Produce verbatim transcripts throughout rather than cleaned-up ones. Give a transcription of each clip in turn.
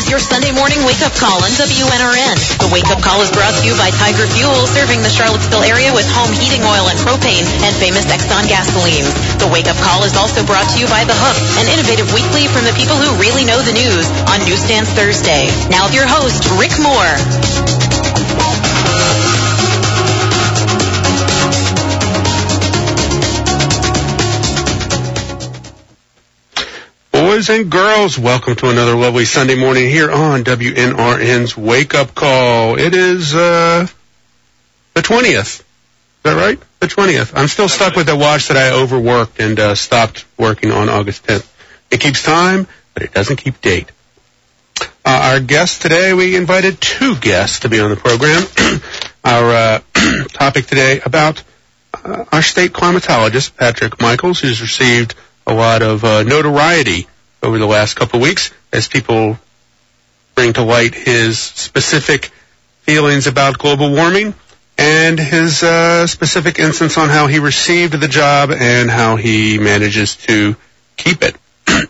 is your Sunday morning wake-up call on W N R N. The wake-up call is brought to you by Tiger Fuel, serving the Charlottesville area with home heating oil and propane and famous Exxon gasolines. The wake-up call is also brought to you by The Hook, an innovative weekly from the people who really know the news on Newsstands Thursday. Now with your host, Rick Moore. Boys and girls, welcome to another lovely Sunday morning here on W N R N's Wake Up Call. It is uh the twentieth. Is that right? The twentieth. I'm still stuck with the watch that I overworked and uh, stopped working on August tenth. It keeps time, but it doesn't keep date. Uh, our guest today, we invited two guests to be on the program. our uh, topic today about uh, our state climatologist, Patrick Michaels, who's received a lot of uh, notoriety over the last couple of weeks as people bring to light his specific feelings about global warming and his uh, specific instance on how he received the job and how he manages to keep it.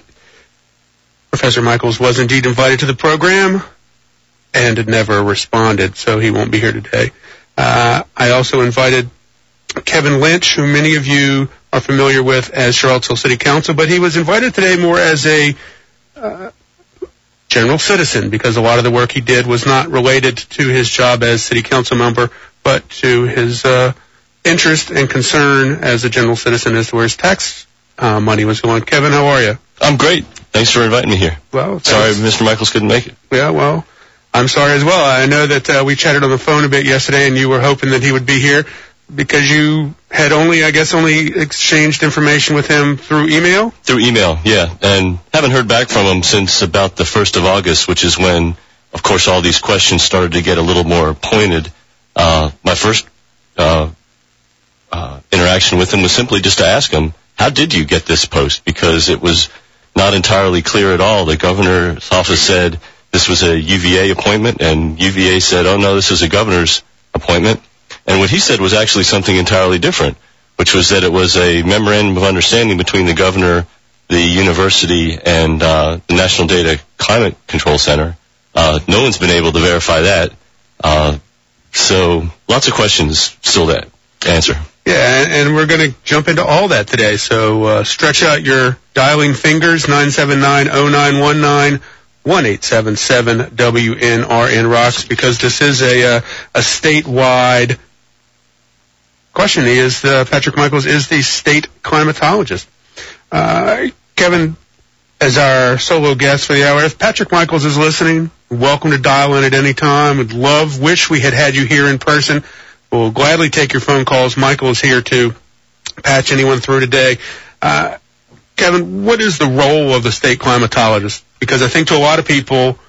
Professor Michaels was indeed invited to the program and never responded, so he won't be here today. Uh, I also invited Kevin Lynch, who many of you are familiar with as Charlottesville City Council, but he was invited today more as a uh, general citizen because a lot of the work he did was not related to his job as City Council member, but to his uh, interest and concern as a general citizen as to where his tax uh, money was going. Kevin, how are you? I'm great. Thanks for inviting me here. Well, sorry Mister Michaels couldn't make it. Yeah, well, I'm sorry as well. I know that uh, we chatted on the phone a bit yesterday, and you were hoping that he would be here because you had only, I guess, only exchanged information with him through email? Through email, yeah, and haven't heard back from him since about the first of August, which is when, of course, all these questions started to get a little more pointed. Uh, my first uh, uh, interaction with him was simply just to ask him, how did you get this post? Because it was not entirely clear at all. The governor's office said this was a U V A appointment, and U V A said, oh, no, this is a governor's appointment. And what he said was actually something entirely different, which was that it was a memorandum of understanding between the governor, the university, and uh, the National Data Climate Control Center. Uh, no one's been able to verify that. Uh, so lots of questions still to answer. Yeah, and we're going to jump into all that today. So uh, stretch out your dialing fingers, nine seven nine, oh nine one nine, one eight seven seven W N R N rocks, because this is a, uh, a statewide question. He is, uh, Patrick Michaels is the state climatologist. Uh, Kevin, as our solo guest for the hour, if Patrick Michaels is listening, welcome to dial in at any time. Would love, wish we had had you here in person. We'll gladly take your phone calls. Michael is here to patch anyone through today. Uh, Kevin, what is the role of the state climatologist? Because I think to a lot of people,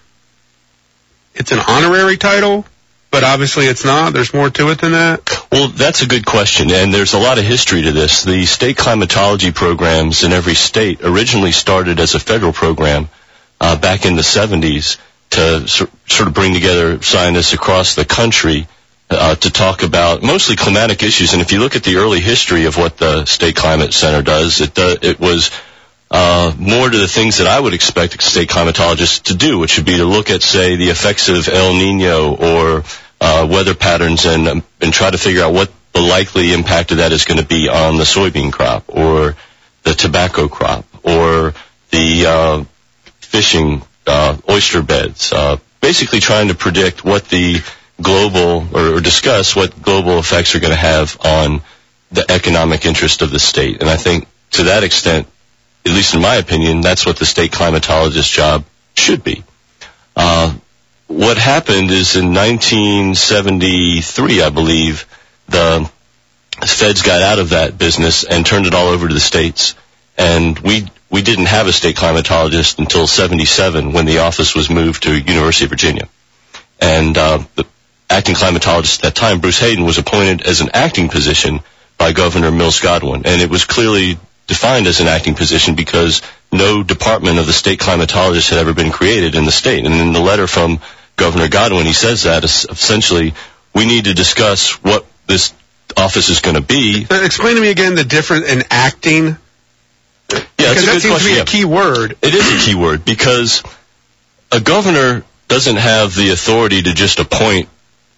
it's an honorary title, but obviously it's not. There's more to it than that. Well, that's a good question, and there's a lot of history to this. The state climatology programs in every state originally started as a federal program uh, back in the seventies to sort of bring together scientists across the country Uh, to talk about mostly climatic issues. And if you look at the early history of what the State Climate Center does, it, uh, it was uh, more to the things that I would expect a state climatologist to do, which would be to look at, say, the effects of El Nino or uh, weather patterns and, um, and try to figure out what the likely impact of that is going to be on the soybean crop or the tobacco crop or the uh, fishing uh, oyster beds, uh, basically trying to predict what the global or, or discuss what global effects are going to have on the economic interest of the state. And I think to that extent, at least in my opinion, that's what the state climatologist job should be. Uh, what happened is in nineteen seventy-three, I believe, the feds got out of that business and turned it all over to the states. And we we didn't have a state climatologist until seventy-seven when the office was moved to University of Virginia. And uh, the acting climatologist at that time, Bruce Hayden, was appointed as an acting position by Governor Mills Godwin. And it was clearly defined as an acting position because no department of the state climatologist had ever been created in the state. And in the letter from Governor Godwin, he says that essentially we need to discuss what this office is going to be. So explain to me again the difference in acting. Yeah, because that seems question. to be a key word. It is a key word because a governor doesn't have the authority to just appoint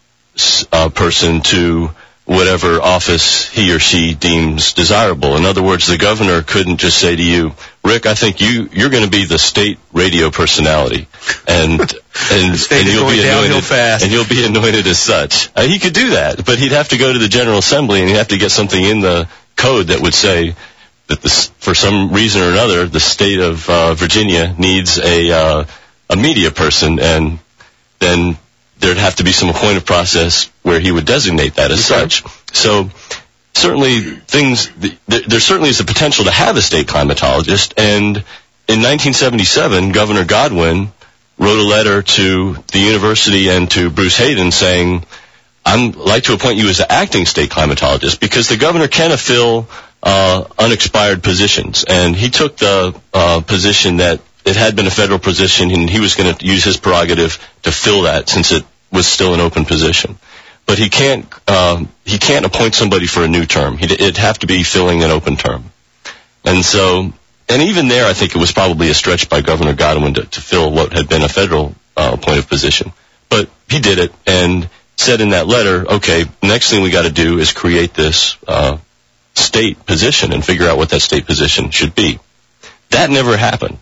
a person to whatever office he or she deems desirable. In other words, the governor couldn't just say to you, Rick, I think you, you're going to be the state radio personality, and and, and you'll be anointed fast. and you'll be anointed as such. Uh, he could do that, but he'd have to go to the General Assembly and he'd have to get something in the code that would say that this, for some reason or another, the state of uh, Virginia needs a uh, a media person, and then there'd have to be some appointed process where he would designate that as okay. such. So certainly things, there, there certainly is a potential to have a state climatologist, and in nineteen seventy-seven, Governor Godwin wrote a letter to the university and to Bruce Hayden saying, I'd like to appoint you as the acting state climatologist, because the governor can fill uh, unexpired positions, and he took the uh, position that it had been a federal position, and he was going to use his prerogative to fill that since it was still an open position. But he can't uh, he can't appoint somebody for a new term. He'd, it'd have to be filling an open term. And so, and even there, I think it was probably a stretch by Governor Godwin to, to fill what had been a federal uh, appointed position. But he did it and said in that letter, okay, the next thing we got to do is create this uh, state position and figure out what that state position should be. That never happened.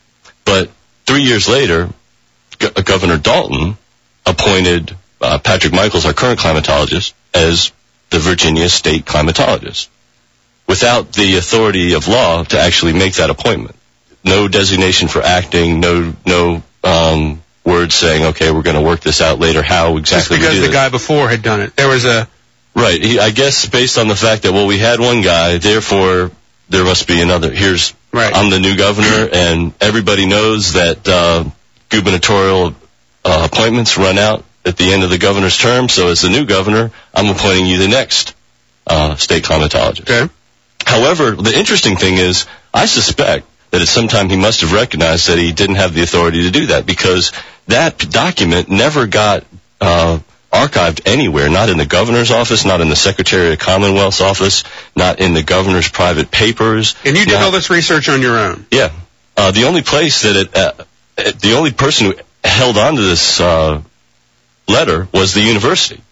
But three years later, G- Governor Dalton appointed uh, Patrick Michaels, our current climatologist, as the Virginia state climatologist, without the authority of law to actually make that appointment. No designation for acting, no no um, words saying, okay, we're going to work this out later, how exactly we do it. Just because the guy before had done it. There was a... Right. He, I guess based on the fact that, well, we had one guy, therefore there must be another. Here's... Right. I'm the new governor, and everybody knows that uh, gubernatorial uh, appointments run out at the end of the governor's term, so as the new governor, I'm appointing you the next uh, state climatologist. Okay. However, the interesting thing is, I suspect that at some time he must have recognized that he didn't have the authority to do that, because that document never got uh, archived anywhere, not in the governor's office, not in the Secretary of Commonwealth's office, not in the governor's private papers. And you did not, all this research on your own? Yeah. Uh, the only place that it, uh, the only person who held on to this uh, letter was the university.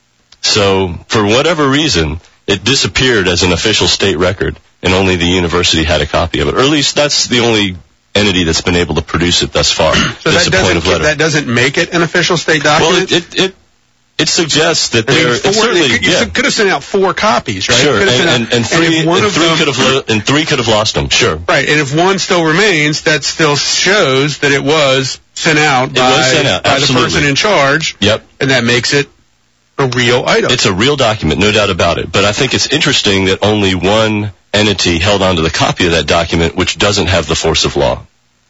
So, for whatever reason, it disappeared as an official state record, and only the university had a copy of it. Or at least that's the only entity that's been able to produce it thus far. So that doesn't, that doesn't make it an official state document? Well, it... it, it It suggests that I mean, there four, certainly could, you yeah. could have sent out four copies, right? Sure, and, and, and three, and, and three them, could have lo- and three could have lost them. Sure, right. And if one still remains, that still shows that it was sent out it by, was sent out, by the person in charge. Yep, and that makes it a real item. It's a real document, no doubt about it. But I think it's interesting that only one entity held onto the copy of that document, which doesn't have the force of law.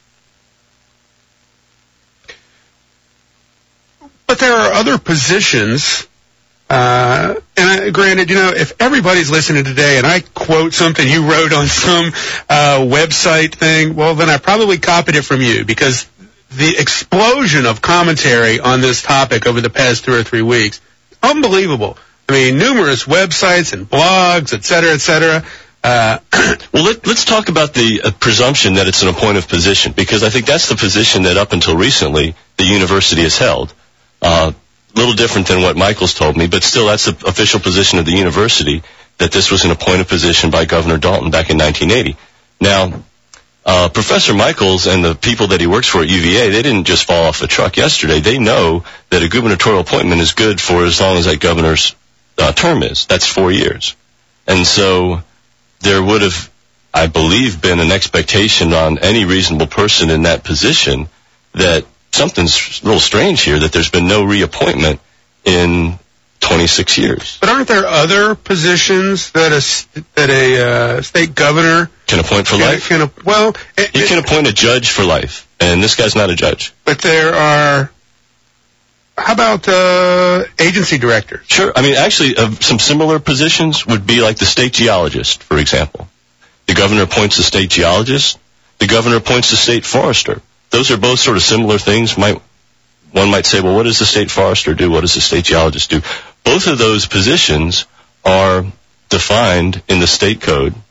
But there are other positions. Uh, and I, granted, you know, if everybody's listening today and I quote something you wrote on some uh, website thing, well, then I probably copied it from you, because the explosion of commentary on this topic over the past two or three weeks, unbelievable. I mean, numerous websites and blogs, et cetera, et cetera. Uh, well, let, let's talk about the uh, presumption that it's an appointed position, because I think that's the position that up until recently the university has held. Uh, A little different than what Michaels told me, but still that's the official position of the university, that this was an appointed position by Governor Dalton back in nineteen eighty. Now, uh, Professor Michaels and the people that he works for at U V A, they didn't just fall off the truck yesterday. They know that a gubernatorial appointment is good for as long as that governor's uh, term is. That's four years. And so there would have, I believe, been an expectation on any reasonable person in that position that something's a little strange here, that there's been no reappointment in twenty-six years. But aren't there other positions that a, that a uh, state governor can appoint for can, life? Can, well, it, he can appoint a judge for life, and this guy's not a judge. But there are, how about uh, agency directors? Sure. I mean, actually, uh, some similar positions would be like the state geologist, for example. The governor appoints the state geologist. The governor appoints the state forester. Those are both sort of similar things. Might, one might say, well, what does the state forester do? What does the state geologist do? Both of those positions are defined in the state code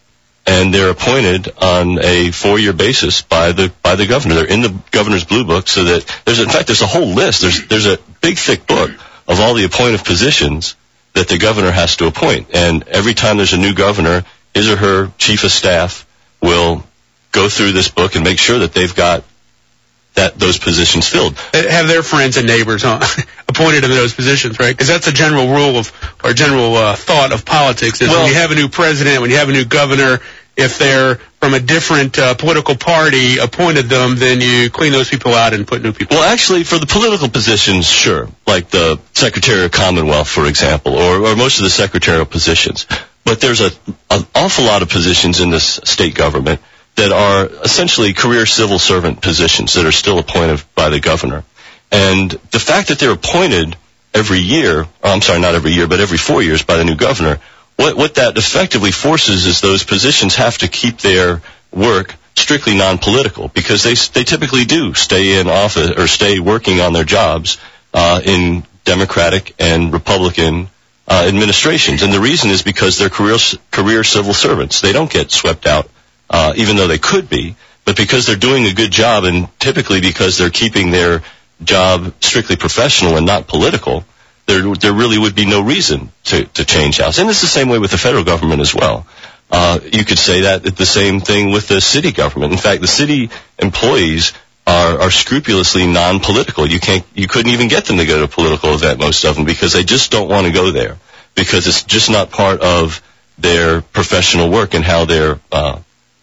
and they're appointed on a four-year basis by the by the governor. They're in the governor's blue book, so that there's in fact there's a whole list. There's there's a big thick book of all the appointed positions that the governor has to appoint, and every time there's a new governor, his or her chief of staff will go through this book and make sure that they've got that those positions filled. Have their friends and neighbors huh, appointed in those positions, right? Because that's a general rule of, or general uh, thought of politics, is well, when you have a new president, when you have a new governor, if they're from a different uh, political party appointed them, then you clean those people out and put new people. Well, actually, for the political positions, sure, like the Secretary of Commonwealth, for example, or, or most of the secretarial positions. But there's a, an awful lot of positions in this state government that are essentially career civil servant positions that are still appointed by the governor. And the fact that they're appointed every year, or I'm sorry, not every year, but every four years by the new governor, what, what that effectively forces is those positions have to keep their work strictly non-political, because they they typically do stay in office or stay working on their jobs uh, in Democratic and Republican uh, administrations. And the reason is because they're career, career civil servants. They don't get swept out. Uh, even though they could be, but because they're doing a good job, and typically because they're keeping their job strictly professional and not political, there there really would be no reason to, to change house. And it's the same way with the federal government as well. Uh, you could say that the same thing with the city government. In fact, the city employees are, are scrupulously non-political. You can't, you couldn't even get them to go to a political event, most of them, because they just don't want to go there, because it's just not part of their professional work and how they're, uh,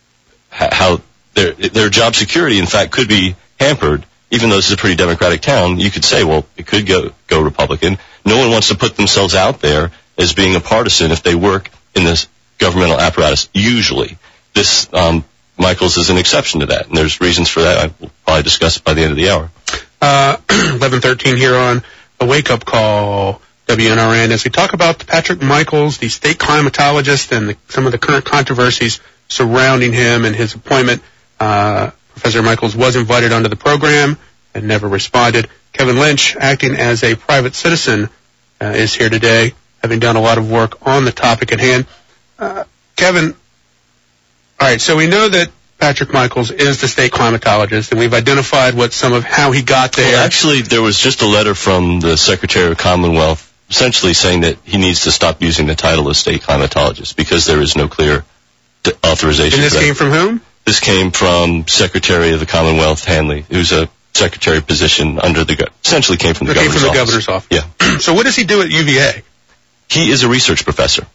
how their their job security, in fact, could be hampered. Even though this is a pretty democratic town, you could say, well, it could go go Republican. No one wants to put themselves out there as being a partisan if they work in this governmental apparatus. Usually, this um, Michaels is an exception to that, and there's reasons for that. I will probably discuss it by the end of the hour. Uh, eleven thirteen here on a wake-up call, W N R N, as we talk about Patrick Michaels, the state climatologist, and the, some of the current controversies surrounding him and his appointment. Uh, Professor Michaels was invited onto the program and never responded. Kevin Lynch, acting as a private citizen, uh, is here today, having done a lot of work on the topic at hand. Uh, Kevin, all right, so we know that Patrick Michaels is the state climatologist, and we've identified what some of how he got there. Well, actually, there was just a letter from the Secretary of Commonwealth essentially saying that he needs to stop using the title of state climatologist because there is no clear authorization. And this came from whom? This came from Secretary of the Commonwealth Hanley, who's a secretary position under the, essentially came from the it came governor's from the office. governor's office. Yeah. So what does he do at U V A? He is a research professor.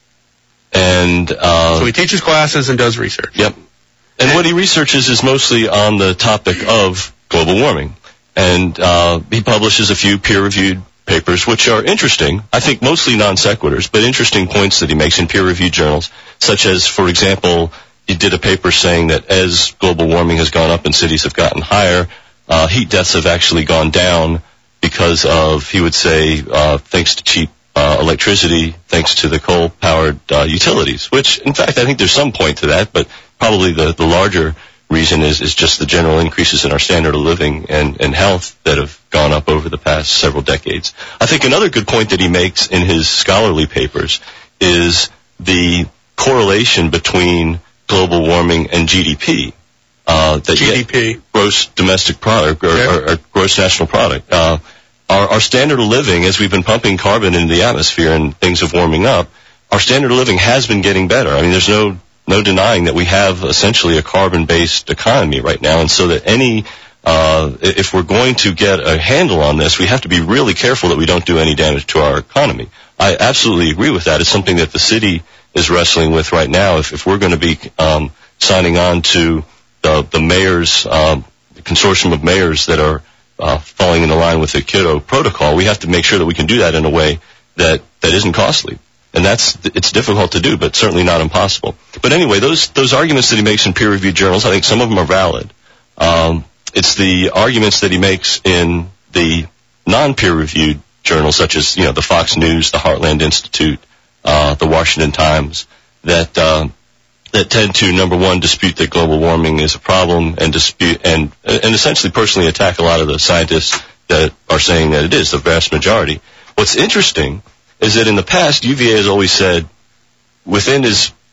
And, uh. So he teaches classes and does research. Yep. And what he researches is mostly on the topic of global warming. And, uh, he publishes a few peer-reviewed papers, which are interesting. I think mostly non sequiturs, but interesting points that he makes in peer-reviewed journals, such as, for example, he did a paper saying that as global warming has gone up and cities have gotten higher, uh, heat deaths have actually gone down because of, he would say, uh, thanks to cheap uh, electricity, thanks to the coal-powered uh, utilities, which, in fact, I think there's some point to that, but probably the, the larger reason is, is just the general increases in our standard of living and, and health that have gone up over the past several decades. I think another good point that he makes in his scholarly papers is the correlation between global warming and G D P. Uh, that G D P. Gross domestic product, or, yeah. or, or gross national product. Uh, our, our standard of living, as we've been pumping carbon into the atmosphere and things are warming up, our standard of living has been getting better. I mean, there's no no denying that we have essentially a carbon-based economy right now, and so that any, uh, if we're going to get a handle on this, we have to be really careful that we don't do any damage to our economy. I absolutely agree with that. It's something that the city is wrestling with right now. If, if we're going to be um, signing on to the, the mayor's um, the consortium of mayors that are uh, falling in line with the Kyoto Protocol, we have to make sure that we can do that in a way that, that isn't costly. And that's, it's difficult to do, but certainly not impossible. But anyway, those, those arguments that he makes in peer-reviewed journals, I think some of them are valid. Um, it's the arguments that he makes in the non-peer-reviewed journals, such as, you know, the Fox News, the Heartland Institute, uh, the Washington Times, that, uh, that tend to, number one, dispute that global warming is a problem and dispute, and, and essentially personally attack a lot of the scientists that are saying that it is, the vast majority. What's interesting is that in the past, U V A has always said, within his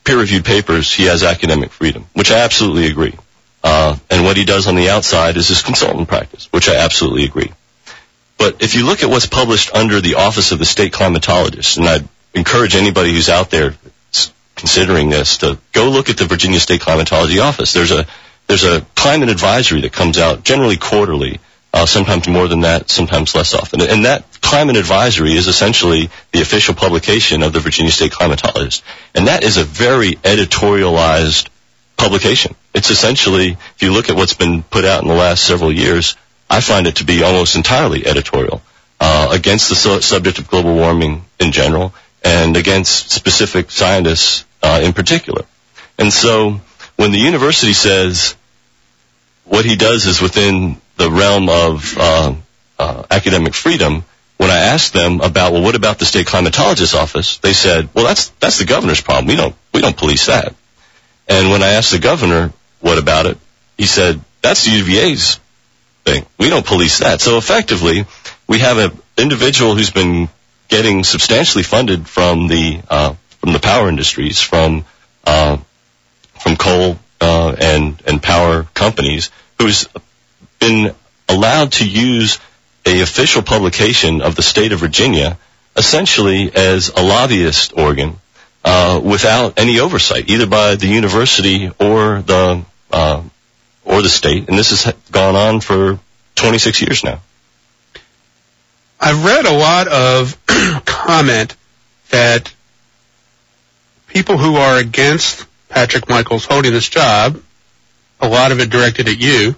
peer-reviewed papers, he has academic freedom, which I absolutely agree. Uh, and what he does on the outside is his consultant practice, which I absolutely agree. But if you look at what's published under the Office of the State Climatologist, and I'd encourage anybody who's out there considering this to go look at the Virginia State Climatology Office. There's a there's a climate advisory that comes out generally quarterly, uh, sometimes more than that, sometimes less often. And that climate advisory is essentially the official publication of the Virginia State Climatologist. And that is a very editorialized publication. It's essentially, if you look at what's been put out in the last several years, I find it to be almost entirely editorial uh, against the su- subject of global warming in general and against specific scientists uh, in particular. And so when the university says what he does is within the realm of uh, uh, academic freedom, when I asked them about, well, what about the state climatologist's office, they said, well, that's that's the governor's problem. We don't we don't police that. And when I asked the governor what about it, he said, that's the U V A's thing. We don't police that. So effectively, we have an individual who's been getting substantially funded from the uh, from the power industries, from uh, from coal uh, and and power companies, who's been allowed to use a official publication of the state of Virginia essentially as a lobbyist organ uh, without any oversight, either by the university or the uh, or the state. And this has gone on for twenty-six years now. I've read a lot of comment that people who are against Patrick Michaels holding this job, a lot of it directed at you,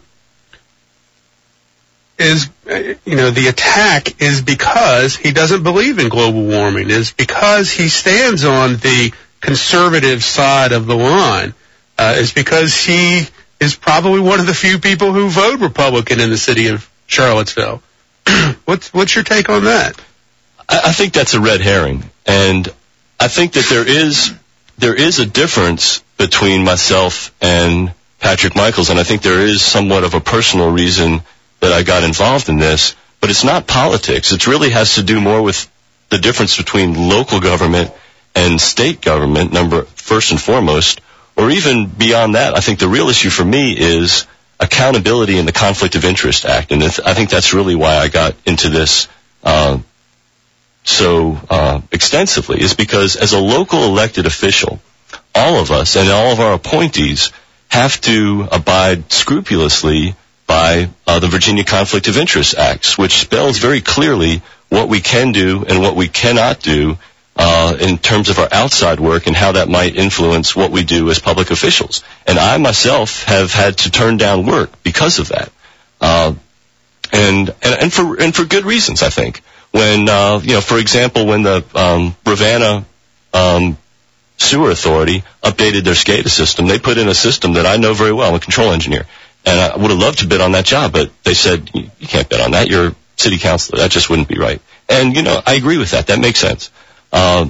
is, you know, the attack is because he doesn't believe in global warming, is because he stands on the conservative side of the line, uh, is because he is probably one of the few people who vote Republican in the city of Charlottesville. What's what's your take on that? I, I think that's a red herring, and I think that there is there is a difference between myself and Patrick Michaels, and I think there is somewhat of a personal reason that I got involved in this, but it's not politics. It really has to do more with the difference between local government and state government, number first and foremost, or even beyond that. I think the real issue for me is accountability in the Conflict of Interest Act, and I think that's really why I got into this uh, so uh, extensively, is because as a local elected official, all of us and all of our appointees have to abide scrupulously by uh, the Virginia Conflict of Interest Acts, which spells very clearly what we can do and what we cannot do uh, in terms of our outside work and how that might influence what we do as public officials. And I myself have had to turn down work because of that, uh, and, and and for and for good reasons, I think. When uh, you know, for example, when the um, Ravenna um, Sewer Authority updated their SCADA system, they put in a system that I know very well. I'm a control engineer. And I would have loved to bid on that job, but they said, you can't bid on that. You're a city councilor. That just wouldn't be right. And, you know, I agree with that. That makes sense. Uh,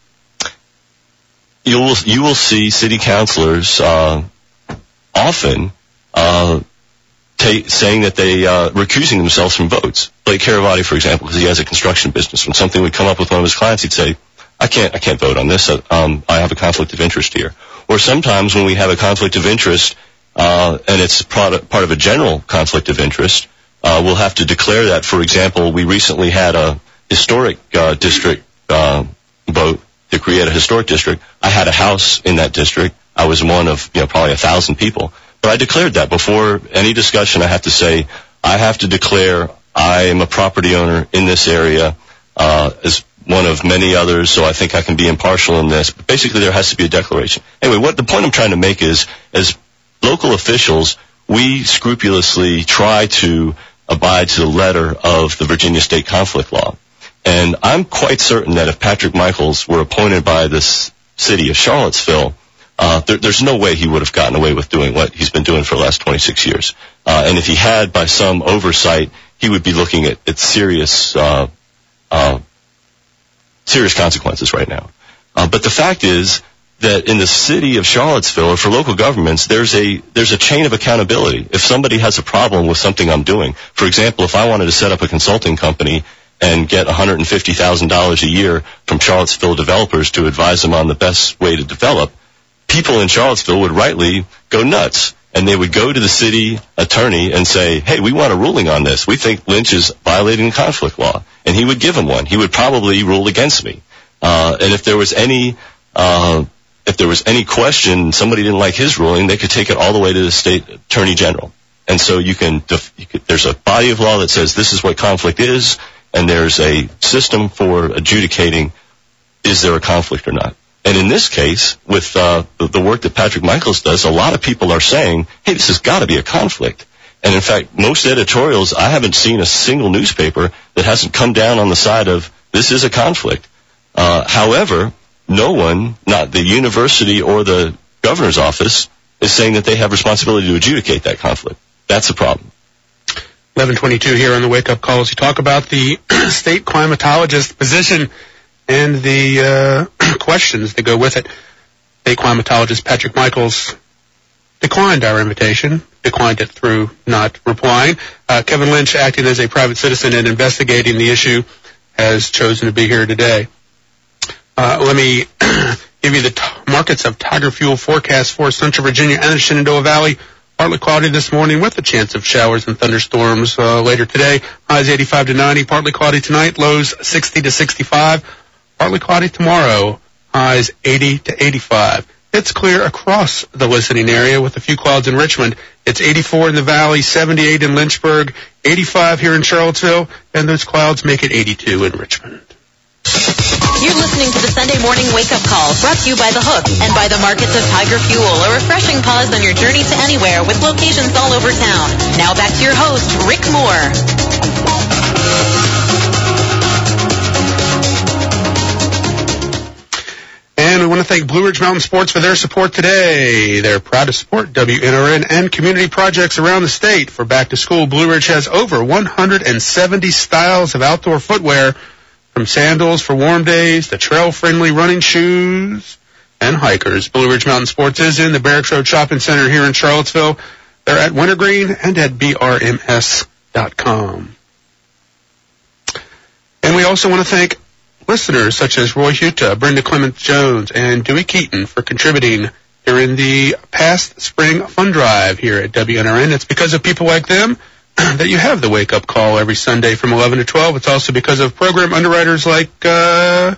you will, you will see city councilors, uh, often, uh, ta- saying that they, uh, recusing themselves from votes. Blake Caravati, for example, because he has a construction business. When something would come up with one of his clients, he'd say, I can't, I can't vote on this. Um, I have a conflict of interest here. Or sometimes when we have a conflict of interest, Uh, and it's part of, part of a general conflict of interest, uh, we'll have to declare that. For example, we recently had a historic uh, district uh, vote to create a historic district. I had a house in that district. I was one of, you know, probably a thousand people. But I declared that before any discussion. I have to say, I have to declare I am a property owner in this area uh, as one of many others, so I think I can be impartial in this. But basically, there has to be a declaration. Anyway, what the point I'm trying to make is, as local officials, we scrupulously try to abide to the letter of the Virginia State Conflict Law. And I'm quite certain that if Patrick Michaels were appointed by this city of Charlottesville, uh, there, there's no way he would have gotten away with doing what he's been doing for the last twenty-six years. Uh, and if he had, by some oversight, he would be looking at, at serious, uh, uh, serious consequences right now. Uh, but the fact is that in the city of Charlottesville, or for local governments, there's a there's a chain of accountability. If somebody has a problem with something I'm doing, for example, if I wanted to set up a consulting company and get one hundred fifty thousand dollars a year from Charlottesville developers to advise them on the best way to develop, people in Charlottesville would rightly go nuts. And they would go to the city attorney and say, hey, we want a ruling on this. We think Lynch is violating the conflict law. And he would give them one. He would probably rule against me. Uh, and if there was any, uh, if there was any question, somebody didn't like his ruling, they could take it all the way to the state attorney general. And so you can, def- you could, there's a body of law that says this is what conflict is, and there's a system for adjudicating is there a conflict or not. And in this case, with uh, the, the work that Patrick Michaels does, a lot of people are saying, hey, this has got to be a conflict. And in fact, most editorials, I haven't seen a single newspaper that hasn't come down on the side of this is a conflict. Uh, however, no one, not the university or the governor's office, is saying that they have responsibility to adjudicate that conflict. That's a problem. eleven twenty-two here on the Wake Up Call as you talk about the state climatologist position and the uh, questions that go with it. State climatologist Patrick Michaels declined our invitation, declined it through not replying. Uh, Kevin Lynch, acting as a private citizen and investigating the issue, has chosen to be here today. Uh, let me give you the t- markets of Tiger Fuel forecast for Central Virginia and the Shenandoah Valley. Partly cloudy this morning with a chance of showers and thunderstorms uh, later today. Highs eighty-five to ninety. Partly cloudy tonight. Lows sixty to sixty-five. Partly cloudy tomorrow. Highs eighty to eighty-five. It's clear across the listening area with a few clouds in Richmond. It's eighty-four in the valley, seventy-eight in Lynchburg, eighty-five here in Charlottesville, and those clouds make it eighty-two in Richmond. You're listening to the Sunday Morning Wake Up Call, brought to you by The Hook and by the markets of Tiger Fuel, a refreshing pause on your journey to anywhere with locations all over town. Now back to your host, Rick Moore. And we want to thank Blue Ridge Mountain Sports for their support today. They're proud to support W N R N and community projects around the state. For back to school, Blue Ridge has over one hundred seventy styles of outdoor footwear, from sandals for warm days to trail-friendly running shoes and hikers. Blue Ridge Mountain Sports is in the Barracks Road Shopping Center here in Charlottesville. They're at Wintergreen and at B R M S dot com. And we also want to thank listeners such as Roy Huta, Brenda Clements-Jones, and Dewey Keaton for contributing during the past spring fund drive here at W N R N. It's because of people like them that you have the Wake Up Call every Sunday from eleven to twelve. It's also because of program underwriters like uh,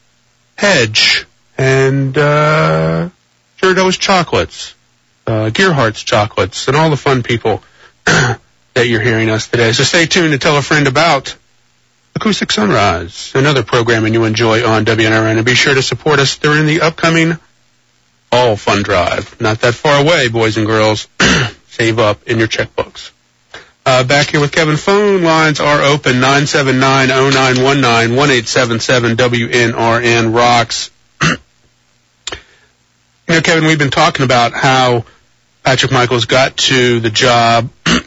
Hedge and uh, Ghirardelli's Chocolates, uh, Gearhart's Chocolates, and all the fun people that you're hearing us today. So stay tuned to tell a friend about Acoustic Sunrise, another programming you enjoy on W N R N, and be sure to support us during the upcoming Fall Fund Drive. Not that far away, boys and girls. Save up in your checkbooks. Uh, back here with Kevin. Phone lines are open, nine seven nine, oh nine one nine, one eight seven seven, W N R N rocks. You know, Kevin, we've been talking about how Patrick Michaels got to the job,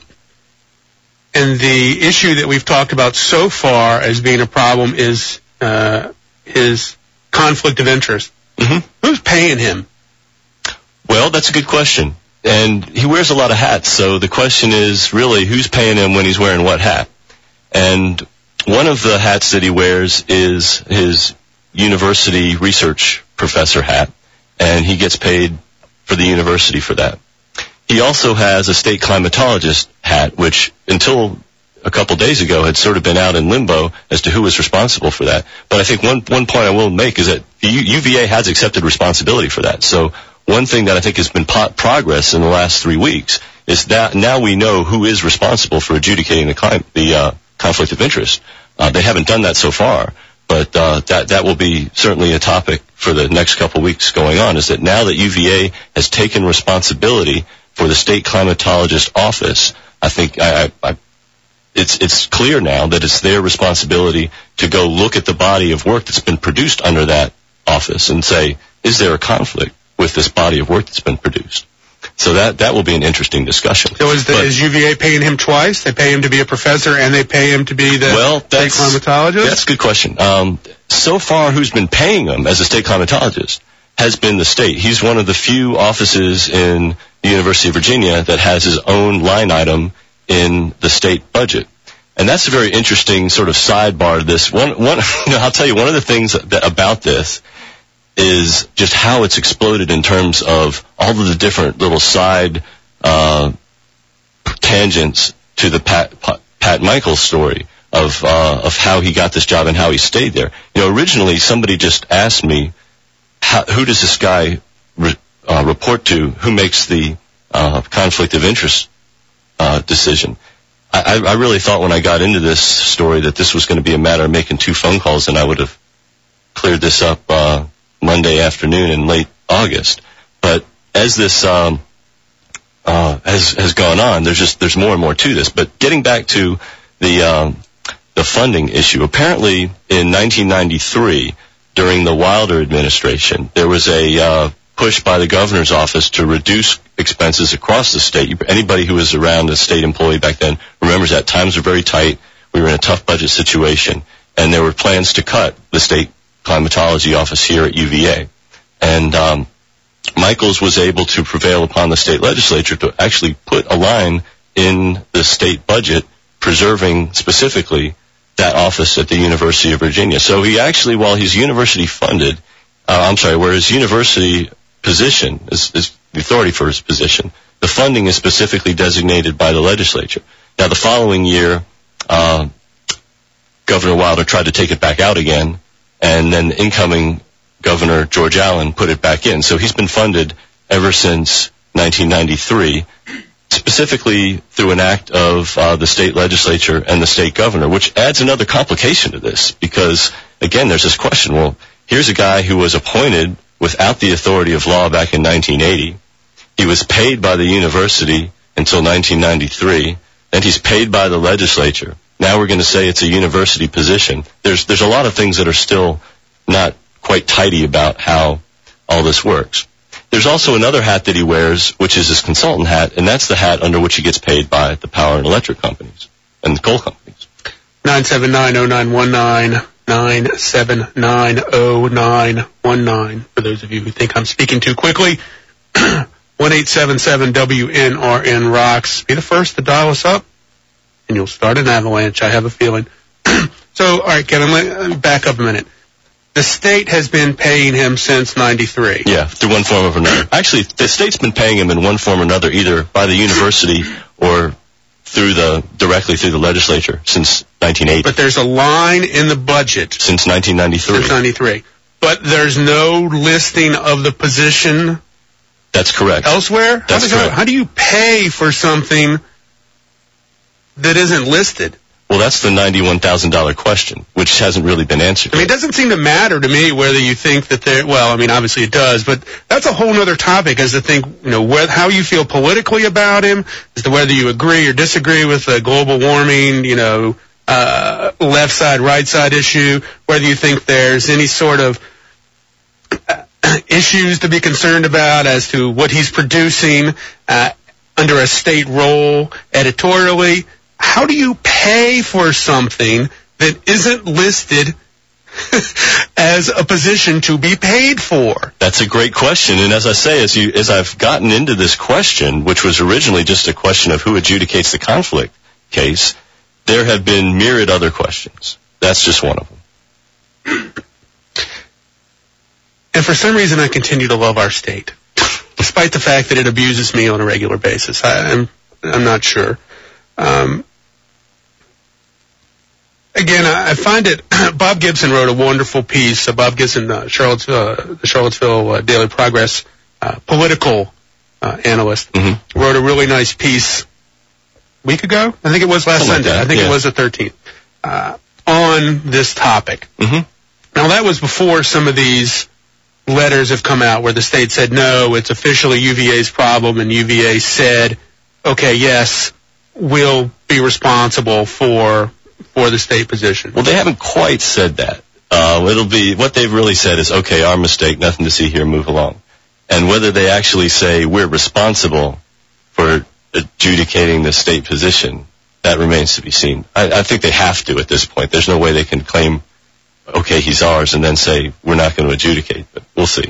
and the issue that we've talked about so far as being a problem is uh, his conflict of interest. Mm-hmm. Who's paying him? Well, that's a good question. And he wears a lot of hats, so the question is really who's paying him when he's wearing what hat. And one of the hats that he wears is his university research professor hat, and he gets paid for the university for that. He also has a state climatologist hat, which until a couple days ago had sort of been out in limbo as to who was responsible for that. But I think one, one point I will make is that the U V A has accepted responsibility for that. So one thing that I think has been po- progress in the last three weeks is that now we know who is responsible for adjudicating the, clim- the uh, conflict of interest. Uh, they haven't done that so far, but uh, that that will be certainly a topic for the next couple weeks going on, is that now that U V A has taken responsibility for the state climatologist office, I think I, I, I, it's it's clear now that it's their responsibility to go look at the body of work that's been produced under that office and say, is there a conflict with this body of work that's been produced? So that that will be an interesting discussion. So is, the, but, is U V A paying him twice? They pay him to be a professor and they pay him to be the well, state climatologist? That's a good question. Um, so far, who's been paying him as a state climatologist has been the state. He's one of the few offices in the University of Virginia that has his own line item in the state budget. And that's a very interesting sort of sidebar to this. One, one, you know, I'll tell you, one of the things that, about this is just how it's exploded in terms of all of the different little side uh, tangents to the Pat, Pat Michaels story of uh, of how he got this job and how he stayed there. You know, originally somebody just asked me, how, who does this guy re, uh, report to? Who makes the uh, conflict of interest uh, decision? I, I really thought when I got into this story that this was going to be a matter of making two phone calls, and I would have cleared this up uh, Monday afternoon in late August. But as this um, uh, has has gone on, there's just there's more and more to this. But getting back to the um, the funding issue, apparently in nineteen ninety-three, during the Wilder administration, there was a uh, push by the governor's office to reduce expenses across the state. Anybody who was around a state employee back then remembers that times were very tight. We were in a tough budget situation, and there were plans to cut the state climatology office here at U V A. And um, Michaels was able to prevail upon the state legislature to actually put a line in the state budget preserving specifically that office at the University of Virginia. So he actually, while he's university funded, uh, I'm sorry, where his university position is, is the authority for his position, the funding is specifically designated by the legislature. Now, the following year, uh, Governor Wilder tried to take it back out again, and then incoming Governor George Allen put it back in. So he's been funded ever since nineteen ninety-three, specifically through an act of uh, the state legislature and the state governor, which adds another complication to this because, again, there's this question, well, here's a guy who was appointed without the authority of law back in nineteen eighty. He was paid by the university until nineteen ninety-three, and he's paid by the legislature. Now we're going to say it's a university position. There's there's a lot of things that are still not quite tidy about how all this works. There's also another hat that he wears, which is his consultant hat, and that's the hat under which he gets paid by the power and electric companies and the coal companies. nine seven nine, oh nine one nine, nine seven nine, oh nine one nine, for those of you who think I'm speaking too quickly. one eight seven seven W N R N rocks. Be the first to dial us up, and you'll start an avalanche, I have a feeling. So, all right, Kevin, let me back up a minute. The state has been paying him since ninety-three. Yeah, through one form or another. Actually, the state's been paying him in one form or another, either by the university or through the directly through the legislature since nineteen eighty. But there's a line in the budget since nineteen ninety-three. Since ninety-three. But there's no listing of the position. That's correct. Elsewhere? That's how, correct. How do you pay for something that isn't listed? Well, that's the ninety-one thousand dollars question, which hasn't really been answered. I mean, it doesn't seem to matter to me whether you think that there, well, I mean, obviously it does, but that's a whole other topic as to think, you know, where, how you feel politically about him, as to whether you agree or disagree with the global warming, you know, uh, left side, right side issue, whether you think there's any sort of issues to be concerned about as to what he's producing uh, under a state role editorially. How do you pay for something that isn't listed as a position to be paid for? That's a great question. And as I say, as you, as I've gotten into this question, which was originally just a question of who adjudicates the conflict case, there have been myriad other questions. That's just one of them. And for some reason, I continue to love our state, despite the fact that it abuses me on a regular basis. I, I'm, I'm not sure. Um, again, I, I find it, Bob Gibson wrote a wonderful piece, uh, Bob Gibson, uh, Charlottesville, uh, the Charlottesville uh, Daily Progress uh, political uh, analyst, mm-hmm. wrote a really nice piece a week ago? I think it was last Something Sunday. Like I think yeah. it was the thirteenth, uh, on this topic. Mm-hmm. Now, that was before some of these letters have come out where the state said, no, it's officially U V A's problem, and U V A said, okay, yes, we'll be responsible for for the state position. Well, they haven't quite said that. Uh, it'll be, what they've really said is, okay, our mistake, nothing to see here, move along. And whether they actually say we're responsible for adjudicating the state position, that remains to be seen. I, I think they have to at this point. There's no way they can claim, okay, he's ours, and then say we're not going to adjudicate, but we'll see.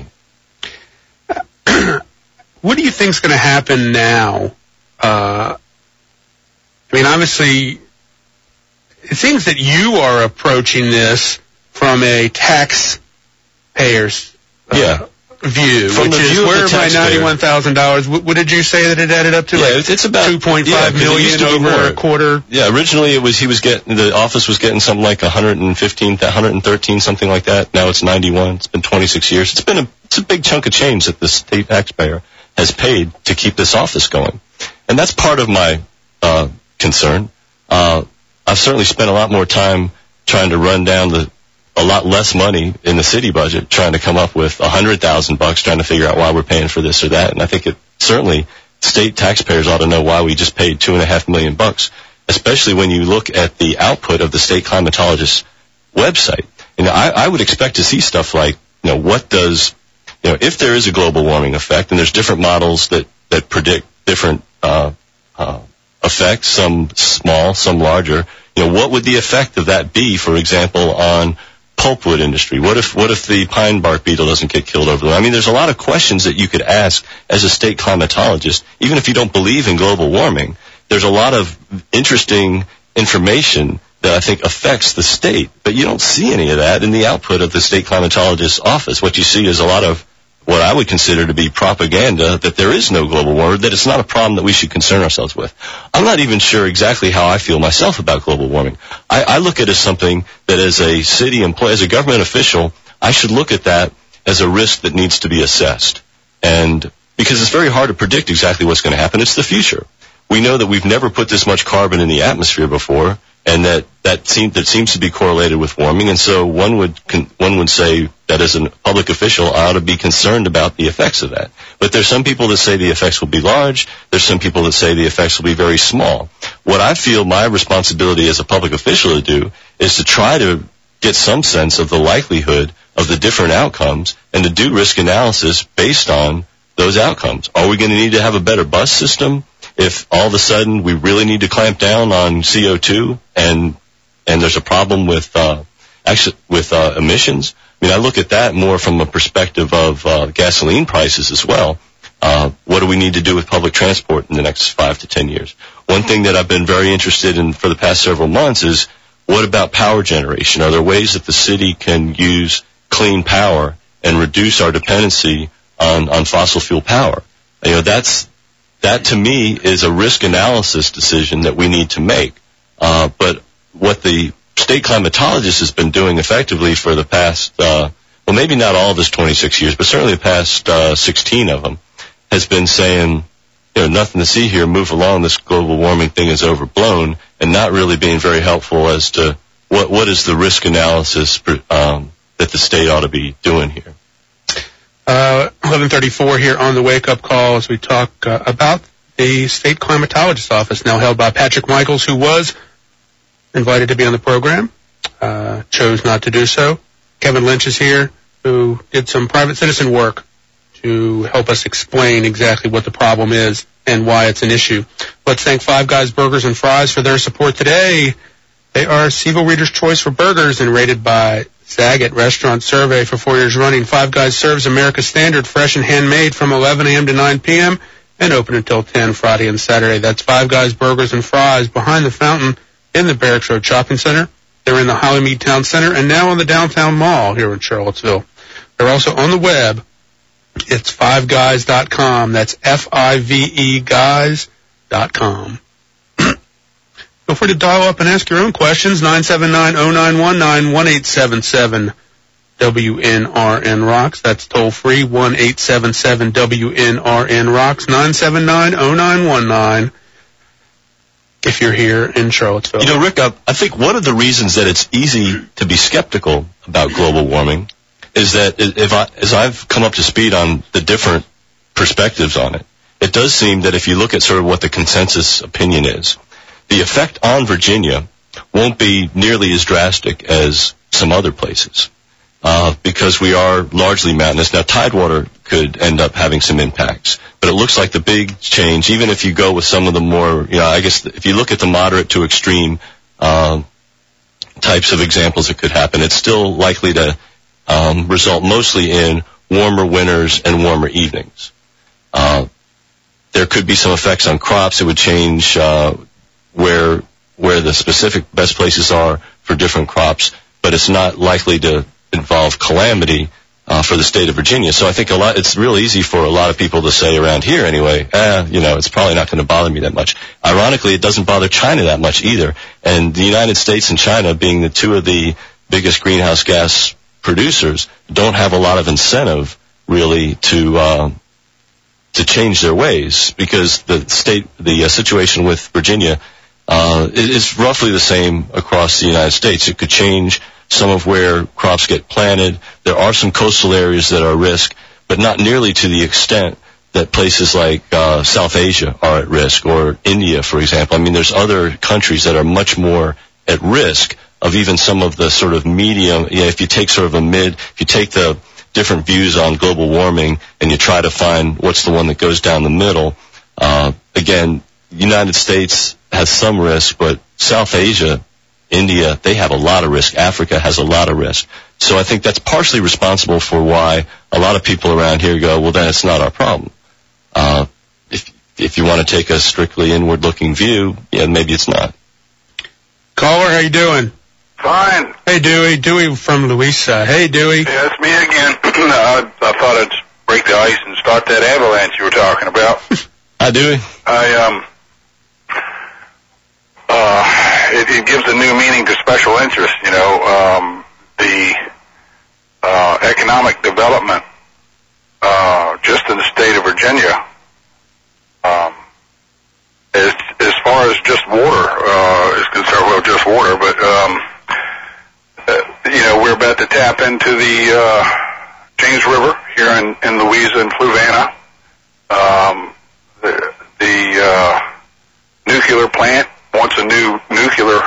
What do you think's going to happen now? Uh, I mean, obviously, it seems that you are approaching this from a taxpayer's uh, Yeah. view, From which the is view of where the my taxpayer- ninety-one thousand dollars, what did you say that it added up to? Yeah, like it's- it's about- two point yeah, five 'cause it million used to be over more. a quarter. Yeah, originally it was he was getting the office was getting something like one hundred fifteen, one hundred thirteen, something like that. Now it's ninety-one. It's been twenty-six years. It's been a it's a big chunk of change that the state taxpayer has paid to keep this office going, and that's part of my uh, concern. Uh, I've certainly spent a lot more time trying to run down the a lot less money in the city budget, trying to come up with a hundred thousand bucks, trying to figure out why we're paying for this or that. And I think it certainly state taxpayers ought to know why we just paid two and a half million bucks, especially when you look at the output of the state climatologist website. You know, I, I would expect to see stuff like, you know, what does, you know, if there is a global warming effect, and there's different models that, that predict different, uh, uh, effects, some small, some larger, you know, what would the effect of that be, for example, on pulpwood industry? What if what if the pine bark beetle doesn't get killed over there? I mean, there's a lot of questions that you could ask as a state climatologist, even if you don't believe in global warming. There's a lot of interesting information that I think affects the state, but you don't see any of that in the output of the state climatologist's office. What you see is a lot of what I would consider to be propaganda, that there is no global warming, that it's not a problem that we should concern ourselves with. I'm not even sure exactly how I feel myself about global warming. I, I look at it as something that as a city employee, as a government official, I should look at that as a risk that needs to be assessed. And because it's very hard to predict exactly what's going to happen, it's the future. We know that we've never put this much carbon in the atmosphere before, and that that, seem, that seems to be correlated with warming. And so one would con, one would say that as a public official, I ought to be concerned about the effects of that. But there's some people that say the effects will be large. There's some people that say the effects will be very small. What I feel my responsibility as a public official to do is to try to get some sense of the likelihood of the different outcomes and to do risk analysis based on those outcomes. Are we going to need to have a better bus system if all of a sudden we really need to clamp down on C O two and and there's a problem with uh, actually with uh, emissions? I mean, I look at that more from a perspective of uh, gasoline prices as well. Uh, what do we need to do with public transport in the next five to ten years? One thing that I've been very interested in for the past several months is, what about power generation? Are there ways that the city can use clean power and reduce our dependency on, on fossil fuel power? You know, that's, that to me is a risk analysis decision that we need to make. Uh, but what the state climatologist has been doing effectively for the past, uh, well, maybe not all of his twenty-six years, but certainly the past uh, sixteen of them, has been saying, you know, nothing to see here, move along, this global warming thing is overblown, and not really being very helpful as to what what is the risk analysis um, that the state ought to be doing here. Uh, eleven thirty-four here on the wake-up call as we talk uh, about the state climatologist office, now held by Patrick Michaels, who was invited to be on the program, uh, chose not to do so. Kevin Lynch is here, who did some private citizen work to help us explain exactly what the problem is and why it's an issue. Let's thank Five Guys Burgers and Fries for their support today. They are Siegel Reader's Choice for Burgers and rated by Zagat Restaurant Survey for four years running. Five Guys serves America's standard fresh and handmade from eleven a.m. to nine p.m. and open until ten Friday and Saturday. That's Five Guys Burgers and Fries behind the fountain in the Barracks Road Shopping Center. They're in the Hollymead Town Center and now on the Downtown Mall here in Charlottesville. They're also on the web. It's five guys dot com. That's F I V E guys dot com. Feel free to dial up and ask your own questions. nine seven nine, oh nine one nine, one eight seven seven W N R N Rocks. That's toll free, one eight seven seven W N R N Rocks, nine seven nine, oh nine one nine. If you're here in Charlottesville. You know, Rick, I, I think one of the reasons that it's easy to be skeptical about global warming is that if I, as I've come up to speed on the different perspectives on it, it does seem that if you look at sort of what the consensus opinion is, the effect on Virginia won't be nearly as drastic as some other places, uh, because we are largely mountainous. Now, Tidewater could end up having some impacts, but it looks like the big change, even if you go with some of the more, you know, I guess if you look at the moderate to extreme uh, types of examples that could happen, it's still likely to um, result mostly in warmer winters and warmer evenings. Uh, there could be some effects on crops. It would change uh, where where the specific best places are for different crops, but it's not likely to involve calamity uh, for the state of Virginia. So I think a lot, it's real easy for a lot of people to say around here anyway, eh, you know, it's probably not going to bother me that much. Ironically, it doesn't bother China that much either. And the United States and China, being the two of the biggest greenhouse gas producers, don't have a lot of incentive really to, uh, to change their ways, because the state, the uh, situation with Virginia, uh, is roughly the same across the United States. It could change some of where crops get planted. There are some coastal areas that are at risk, but not nearly to the extent that places like uh, South Asia are at risk, or India, for example. I mean, there's other countries that are much more at risk of even some of the sort of medium, you know, if you take sort of a mid, if you take the different views on global warming and you try to find what's the one that goes down the middle, uh, again, United States has some risk, but South Asia, India, they have a lot of risk. Africa has a lot of risk. So I think that's partially responsible for why a lot of people around here go, well, then it's not our problem. Uh, if, if you want to take a strictly inward-looking view, yeah, maybe it's not. Caller, how you doing? Fine. Hey, Dewey. Dewey from Louisa. Hey, Dewey. Yeah, it's me again. I, I thought I'd break the ice and start that avalanche you were talking about. Hi, Dewey. I, um, uh, it, it gives a new meaning to special interest, you know, um, the, uh, economic development, uh, just in the state of Virginia, um, as, as far as just water, uh, is concerned, well, just water, but, um, uh, you know, we're about to tap into the, uh, James River here in, in Louisa and Fluvanna. Um, the, the, uh, nuclear plant wants a new nuclear,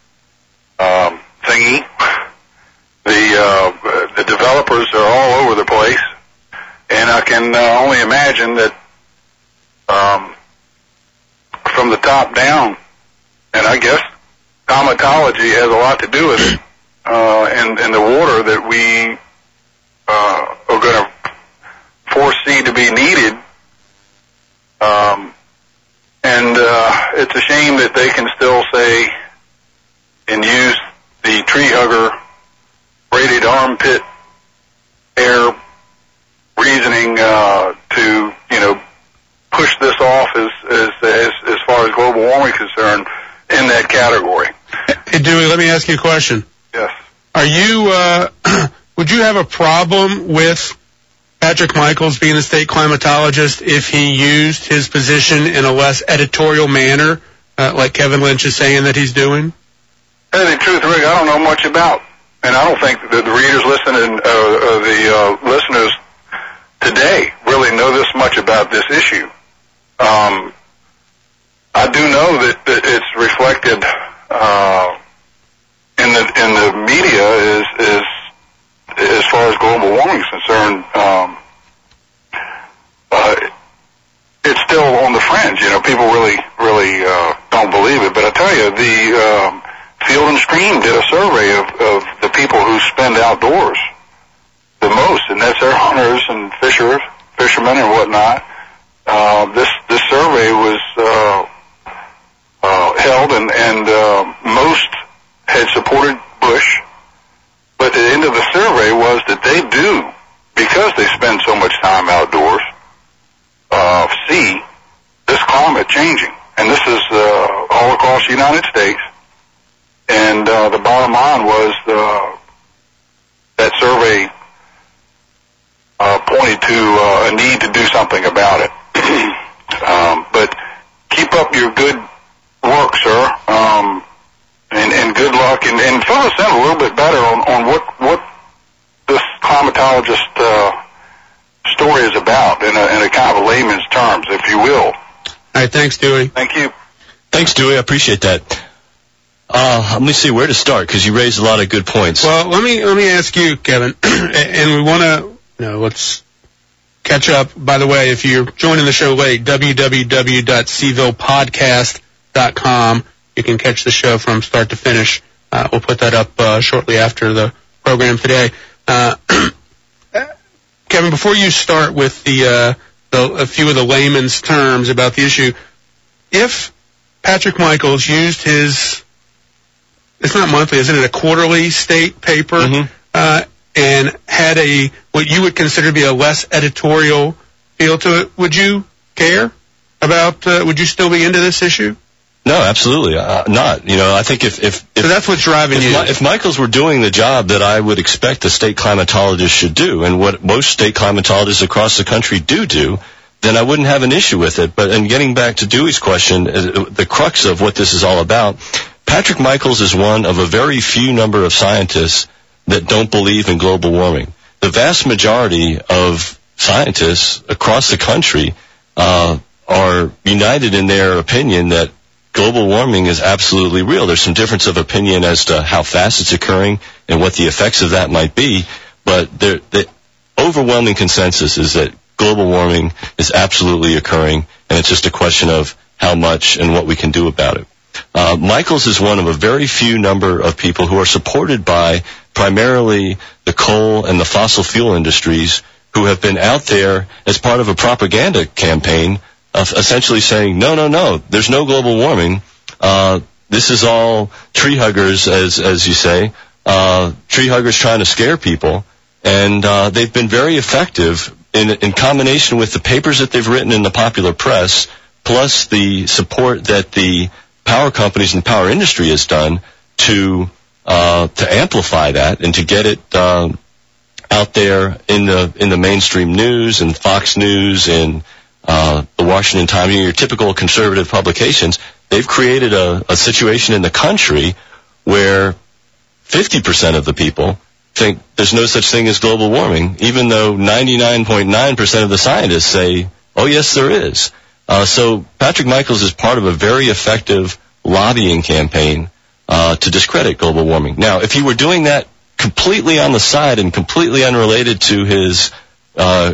um, thingy. The, uh, the developers are all over the place. And I can uh, only imagine that, um, from the top down, and I guess climatology has a lot to do with it, uh, and, and the water that we, uh, are going to foresee to be needed. Um, and, uh, it's a shame that they can still say and use the tree hugger braided armpit air reasoning, uh, to, you know, push this off as, as, as, as far as global warming is concerned in that category. Hey, Dewey, let me ask you a question. Yes. Are you, uh, would you have a problem with Patrick Michaels being a state climatologist if he used his position in a less editorial manner, uh, like Kevin Lynch is saying that he's doing? Tell you the truth, Rick, I don't know much about, and I don't think that the readers listening, uh, uh, the uh, listeners today really know this much about this issue. Um, I do know that, that it's reflected uh, in the in the media is is as far as global warming is concerned. Um, uh, it's still on the fringe. You know, people really really uh, don't believe it. But I tell you, the um, Field and Stream did a survey of, of the people who spend outdoors the most, and that's their hunters and fishers, fishermen and whatnot. Uh, this, this survey was, uh, uh, held and, and, uh, most had supported Bush, but the end of the survey was that they do, because they spend so much time outdoors, uh, see this climate changing. And this is, uh, all across the United States. And, uh, the bottom line was, uh, that survey, uh, pointed to, uh, a need to do something about it. um, but keep up your good work, sir, um, and, and good luck, and, and fill us in a little bit better on, on what, what this climatologist, uh, story is about in a, in a kind of a layman's terms, if you will. All right, thanks, Dewey. Thank you. Thanks, Dewey. I appreciate that. Uh, let me see where to start, because you raised a lot of good points. Well, let me, let me ask you, Kevin, and we want to, you know, let's catch up. By the way, if you're joining the show late, w w w dot c ville podcast dot com. You can catch the show from start to finish. Uh, we'll put that up uh, shortly after the program today. Uh, Kevin, before you start with the, uh, the a few of the layman's terms about the issue, if Patrick Michaels used his, it's not monthly, isn't it, a quarterly state paper? Mm-hmm. Uh, and had a what you would consider to be a less editorial feel to it, would you care about? Uh, would you still be into this issue? No, absolutely uh, not. You know, I think if if, if so that's what's driving if, you. if Michaels were doing the job that I would expect a state climatologist should do, and what most state climatologists across the country do do, then I wouldn't have an issue with it. But in getting back to Dewey's question, uh, the crux of what this is all about, Patrick Michaels is one of a very few number of scientists that don't believe in global warming. The vast majority of scientists across the country uh, are united in their opinion that global warming is absolutely real. There's some difference of opinion as to how fast it's occurring and what the effects of that might be, but there, the overwhelming consensus is that global warming is absolutely occurring, and it's just a question of how much and what we can do about it. Uh, Michaels is one of a very few number of people who are supported by primarily the coal and the fossil fuel industries who have been out there as part of a propaganda campaign of essentially saying, no, no, no, there's no global warming. Uh, this is all tree huggers, as as you say, uh, tree huggers trying to scare people. And uh, they've been very effective in, in combination with the papers that they've written in the popular press, plus the support that the power companies and power industry has done to uh, to amplify that and to get it uh, out there in the in the mainstream news and Fox News and uh, the Washington Times, your typical conservative publications. They've created a, a situation in the country where fifty percent of the people think there's no such thing as global warming, even though ninety-nine point nine percent of the scientists say, oh, yes, there is. Uh, so Patrick Michaels is part of a very effective lobbying campaign uh, to discredit global warming. Now, if he were doing that completely on the side and completely unrelated to his uh,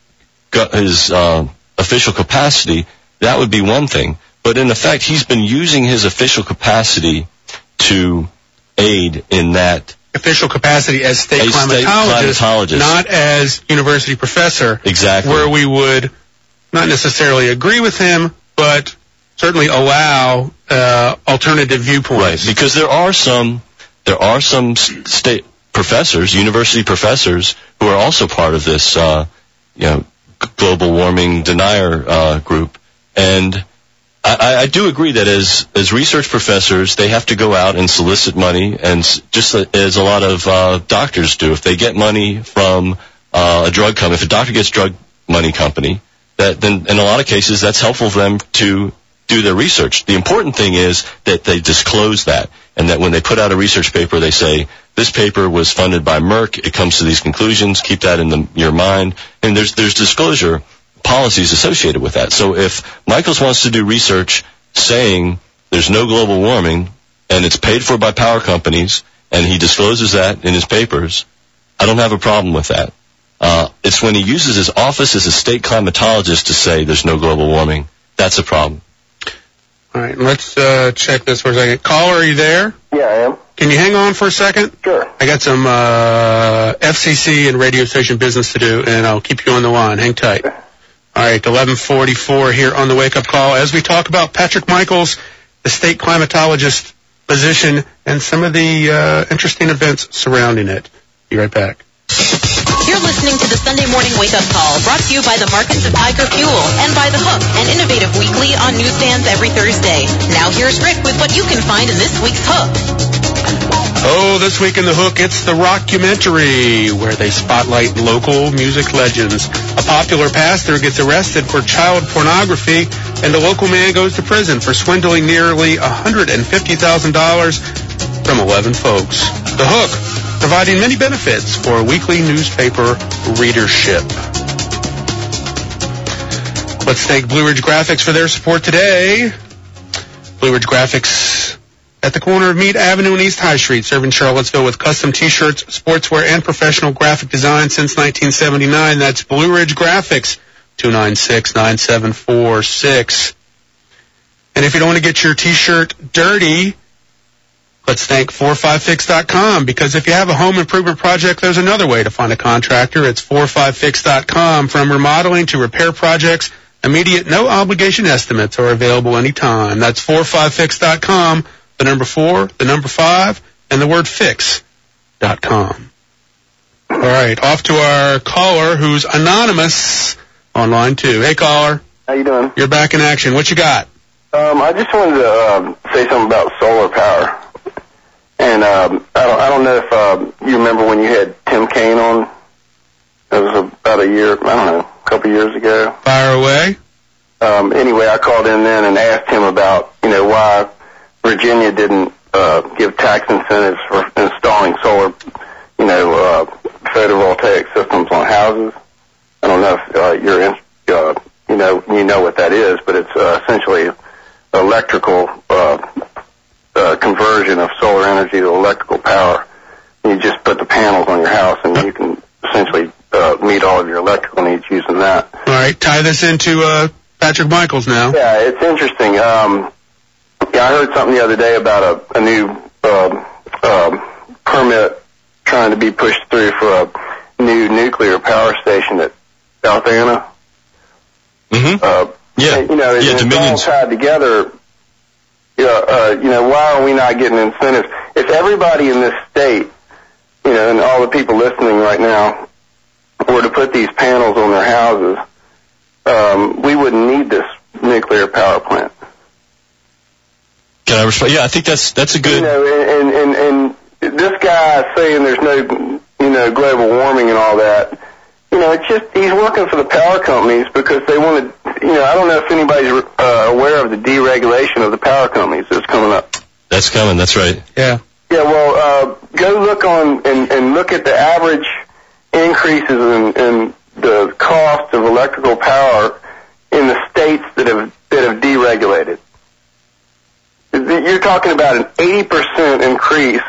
his uh, official capacity, that would be one thing. But in effect, he's been using his official capacity to aid in that. Official capacity as state, as climatologist, state climatologist, not as university professor. Exactly. Where we would not necessarily agree with him, but certainly allow uh, alternative viewpoints. Right, because there are some there are some state professors, university professors, who are also part of this, uh, you know, global warming denier uh, group, and I, I do agree that as as research professors, they have to go out and solicit money, and just as a lot of uh, doctors do. If they get money from uh, a drug company, if a doctor gets drug money company, that then in a lot of cases that's helpful for them to do their research. The important thing is that they disclose that, and that when they put out a research paper, they say, this paper was funded by Merck, it comes to these conclusions, keep that in the, your mind, and there's there's disclosure policies associated with that. So if Michaels wants to do research saying there's no global warming, and it's paid for by power companies, and he discloses that in his papers, I don't have a problem with that. Uh, it's when he uses his office as a state climatologist to say there's no global warming, that's a problem. All right, let's uh, check this for a second. Caller, are you there? Yeah, I am. Can you hang on for a second? Sure. I got some uh, F C C and radio station business to do, and I'll keep you on the line. Hang tight. All right, eleven forty-four here on the Wake Up Call as we talk about Patrick Michaels, the state climatologist position, and some of the uh, interesting events surrounding it. Be right back. You're listening to the Sunday Morning Wake Up Call, brought to you by the Markets of Tiger Fuel and by The Hook, an innovative weekly on newsstands every Thursday. Now here's Rick with what you can find in this week's Hook. Oh, this week in The Hook, it's the Rockumentary, where they spotlight local music legends. A popular pastor gets arrested for child pornography, and a local man goes to prison for swindling nearly one hundred fifty thousand dollars from eleven folks. The Hook, providing many benefits for weekly newspaper readership. Let's thank Blue Ridge Graphics for their support today. Blue Ridge Graphics at the corner of Meade Avenue and East High Street, serving Charlottesville with custom T-shirts, sportswear, and professional graphic design since nineteen seventy-nine. That's Blue Ridge Graphics, two nine six, nine seven four six. And if you don't want to get your T-shirt dirty, let's thank four five fix dot com, because if you have a home improvement project, there's another way to find a contractor. It's four five fix dot com. From remodeling to repair projects, immediate no-obligation estimates are available anytime. That's four five fix dot com, the number four, the number five, and the word fix dot com. All right, off to our caller who's anonymous on line two. Hey, caller. How you doing? You're back in action. What you got? Um, I just wanted to um, say something about solar power. And um, I don't, I don't know if um, you remember when you had Tim Kaine on. It was about a year, I don't know, a couple years ago. Fire away. Um, anyway, I called in then and asked him about, you know, why Virginia didn't uh, give tax incentives for installing solar, you know, uh, photovoltaic systems on houses. I don't know if uh, you're, in, uh, you know, you know what that is, but it's uh, essentially electrical uh, uh, conversion of solar energy to electrical power. You just put the panels on your house, and you can essentially uh, meet all of your electrical needs using that. All right, tie this into uh, Patrick Michaels now. Yeah, it's interesting. Um, yeah, I heard something the other day about a, a new um, um, permit trying to be pushed through for a new nuclear power station at South Anna. Mm-hmm. Uh, yeah, and, you know, yeah, it's Dominion's all tied together. Yeah, uh, you know, why are we not getting incentives? If everybody in this state, you know, and all the people listening right now were to put these panels on their houses, um, we wouldn't need this nuclear power plant. Can I respond? Yeah, I think that's that's a good. You know, and and and, and this guy saying there's no, you know, global warming and all that. You know, it's just he's working for the power companies because they want to. You know, I don't know if anybody's uh, aware of the deregulation of the power companies that's coming up. That's coming. That's right. Yeah. Yeah. Well, uh, go look on and, and look at the average increases in, in the cost of electrical power in the states that have that have deregulated. You're talking about an eighty percent increase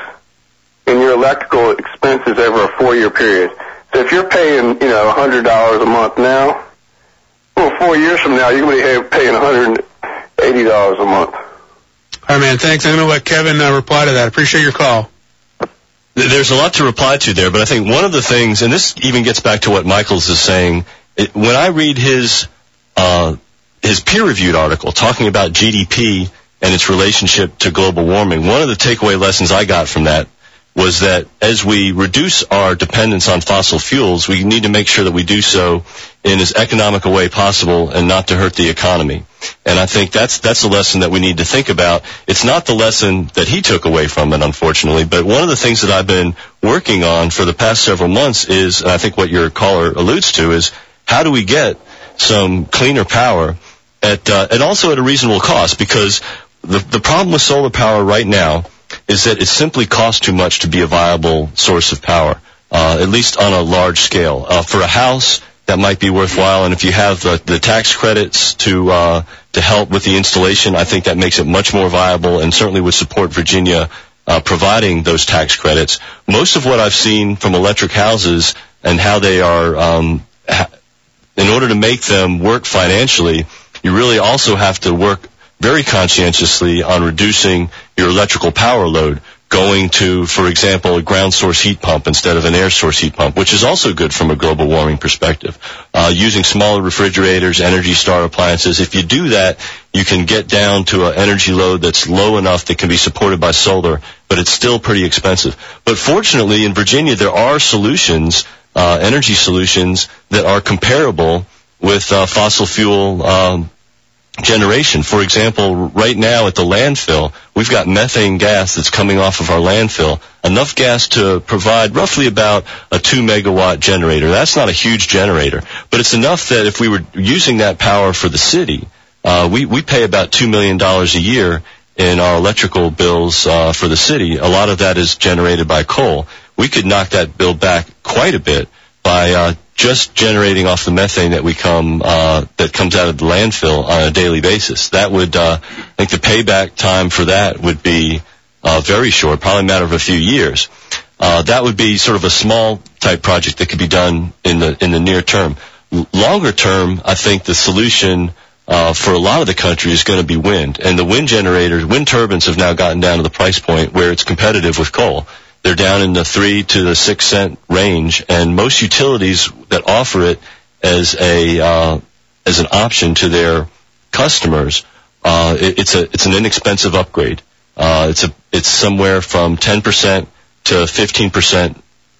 in your electrical expenses over a four-year period. So if you're paying, you know, one hundred dollars a month now, well, four years from now, you're going to be paying one hundred eighty dollars a month. All right, man, thanks. I'm going to let Kevin uh, reply to that. Appreciate your call. There's a lot to reply to there, but I think one of the things, and this even gets back to what Michaels is saying, it, when I read his uh, his peer-reviewed article talking about G D P and its relationship to global warming, one of the takeaway lessons I got from that was that as we reduce our dependence on fossil fuels, we need to make sure that we do so in as economic a way possible and not to hurt the economy. And I think that's that's a lesson that we need to think about. It's not the lesson that he took away from it, unfortunately, but one of the things that I've been working on for the past several months is, and I think what your caller alludes to, is how do we get some cleaner power at uh, and also at a reasonable cost? Because the the problem with solar power right now is that it simply costs too much to be a viable source of power, uh, at least on a large scale. Uh, for a house, that might be worthwhile, and if you have the, the tax credits to uh, to help with the installation, I think that makes it much more viable and certainly would support Virginia uh, providing those tax credits. Most of what I've seen from electric houses and how they are, um, ha- in order to make them work financially, you really also have to work very conscientiously on reducing your electrical power load, going to, for example, a ground source heat pump instead of an air source heat pump, which is also good from a global warming perspective. Uh, using smaller refrigerators, Energy Star appliances. If you do that, you can get down to an energy load that's low enough that can be supported by solar, but it's still pretty expensive. But fortunately, in Virginia, there are solutions, uh, energy solutions that are comparable with uh, fossil fuel um generation. For example, right now at the landfill, we've got methane gas that's coming off of our landfill, enough gas to provide roughly about a two megawatt generator. That's not a huge generator, but it's enough that if we were using that power for the city, uh, we, we pay about two million dollars a year in our electrical bills uh, for the city. A lot of that is generated by coal. We could knock that bill back quite a bit by uh, just generating off the methane that we come uh, that comes out of the landfill on a daily basis. That would, uh, I think, the payback time for that would be uh, very short, probably a matter of a few years. Uh, that would be sort of a small type project that could be done in the in the near term. L- longer term, I think the solution uh, for a lot of the country is going to be wind, and the wind generators, wind turbines, have now gotten down to the price point where it's competitive with coal. They're down in the three to the six cent range, and most utilities that offer it as a uh, as an option to their customers, uh, it, it's a it's an inexpensive upgrade. Uh, it's a it's somewhere from ten percent to fifteen percent to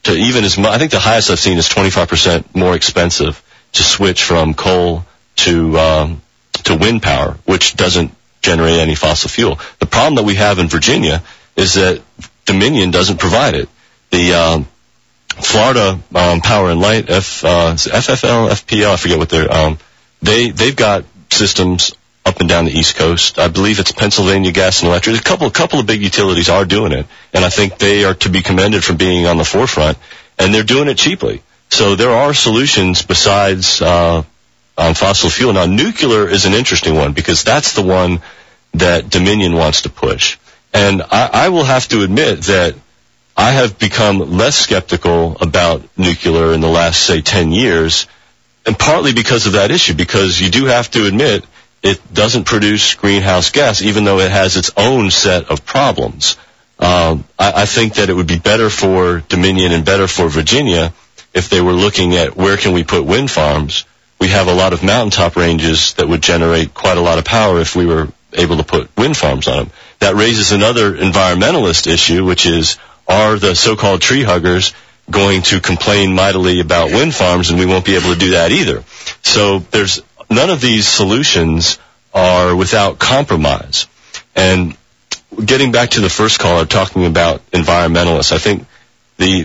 to even as much, I think the highest I've seen is twenty-five percent more expensive to switch from coal to, um, to wind power, which doesn't generate any fossil fuel. The problem that we have in Virginia is that Dominion doesn't provide it. The, um, Florida, um, Power and Light, F, uh, F F L, F P L, I forget what they're, um, they, they've got systems up and down the East Coast. I believe it's Pennsylvania Gas and Electric. A couple, a couple of big utilities are doing it, and I think they are to be commended for being on the forefront, and they're doing it cheaply. So there are solutions besides, uh, on fossil fuel. Now, nuclear is an interesting one because that's the one that Dominion wants to push. And I, I will have to admit that I have become less skeptical about nuclear in the last, say, ten years, and partly because of that issue, because you do have to admit it doesn't produce greenhouse gas, even though it has its own set of problems. Um, I, I think that it would be better for Dominion and better for Virginia if they were looking at where can we put wind farms. We have a lot of mountaintop ranges that would generate quite a lot of power if we were able to put wind farms on them. That raises another environmentalist issue, which is, are the so-called tree huggers going to complain mightily about wind farms, and we won't be able to do that either. So there's none of these solutions are without compromise. And getting back to the first caller talking about environmentalists, I think the